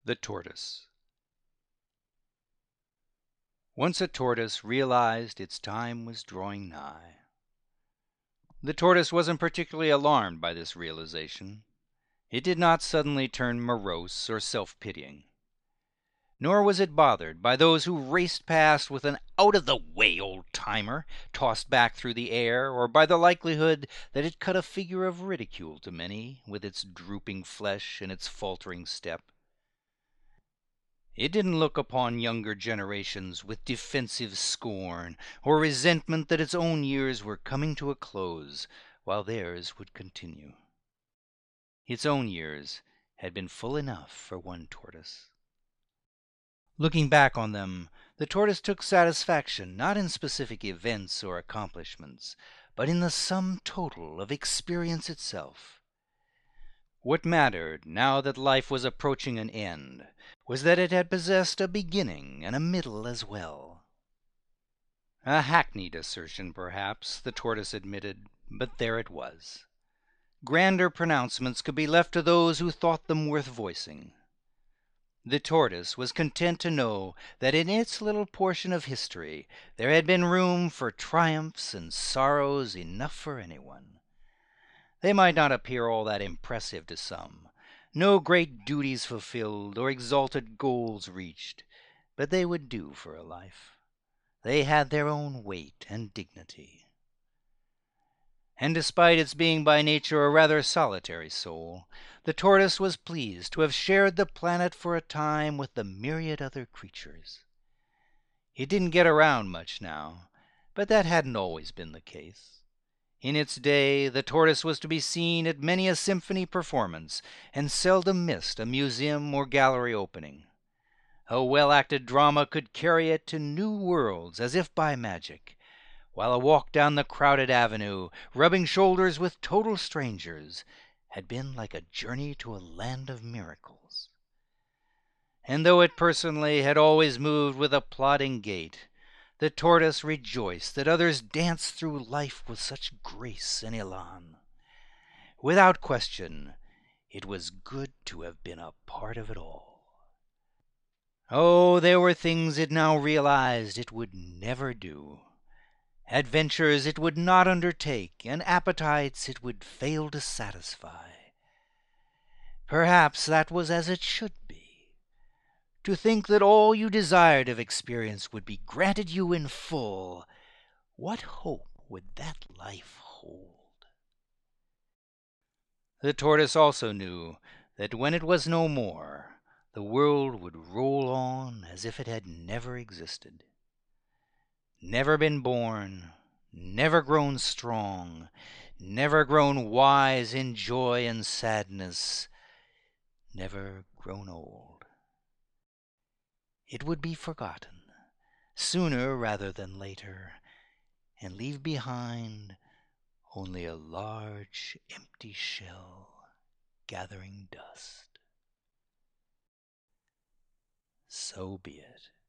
The Tortoise. Once a tortoise realized its time was drawing nigh. The tortoise wasn't particularly alarmed by this realization. It did not suddenly turn morose or self-pitying. Nor was it bothered by those who raced past with an "out-of-the-way, old-timer" tossed back through the air, or by the likelihood that it cut a figure of ridicule to many with its drooping flesh and its faltering step. It didn't look upon younger generations with defensive scorn or resentment that its own years were coming to a close while theirs would continue. Its own years had been full enough for one tortoise. Looking back on them, the tortoise took satisfaction not in specific events or accomplishments, but in the sum total of experience itself. What mattered, now that life was approaching an end, was that it had possessed a beginning and a middle as well. A hackneyed assertion, perhaps, the tortoise admitted, but there it was. Grander pronouncements could be left to those who thought them worth voicing. The tortoise was content to know that in its little portion of history there had been room for triumphs and sorrows enough for anyone. They might not appear all that impressive to some, no great duties fulfilled or exalted goals reached, but they would do for a life. They had their own weight and dignity. And despite its being by nature a rather solitary soul, the tortoise was pleased to have shared the planet for a time with the myriad other creatures. It didn't get around much now, but that hadn't always been the case. In its day the tortoise was to be seen at many a symphony performance, and seldom missed a museum or gallery opening. A well-acted drama could carry it to new worlds as if by magic, while a walk down the crowded avenue, rubbing shoulders with total strangers, had been like a journey to a land of miracles. And though it personally had always moved with a plodding gait, the tortoise rejoiced that others danced through life with such grace and elan. Without question, it was good to have been a part of it all. Oh, there were things it now realized it would never do, adventures it would not undertake, and appetites it would fail to satisfy. Perhaps that was as it should be. To think that all you desired of experience would be granted you in full, what hope would that life hold? The tortoise also knew that when it was no more, the world would roll on as if it had never existed. Never been born, never grown strong, never grown wise in joy and sadness, never grown old. It would be forgotten, sooner rather than later, and leave behind only a large empty shell gathering dust. So be it.